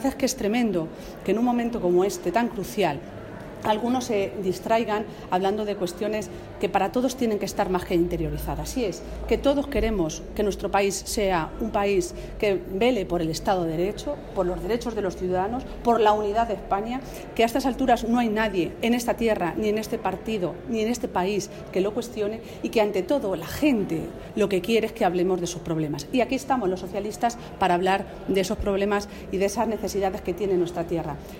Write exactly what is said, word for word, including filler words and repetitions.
Es que es tremendo que en un momento como este, tan crucial, algunos se distraigan hablando de cuestiones que para todos tienen que estar más que interiorizadas. Así es, que todos queremos que nuestro país sea un país que vele por el Estado de Derecho, por los derechos de los ciudadanos, por la unidad de España, que a estas alturas no hay nadie en esta tierra, ni en este partido, ni en este país que lo cuestione, y que ante todo la gente lo que quiere es que hablemos de sus problemas. Y aquí estamos los socialistas para hablar de esos problemas y de esas necesidades que tiene nuestra tierra.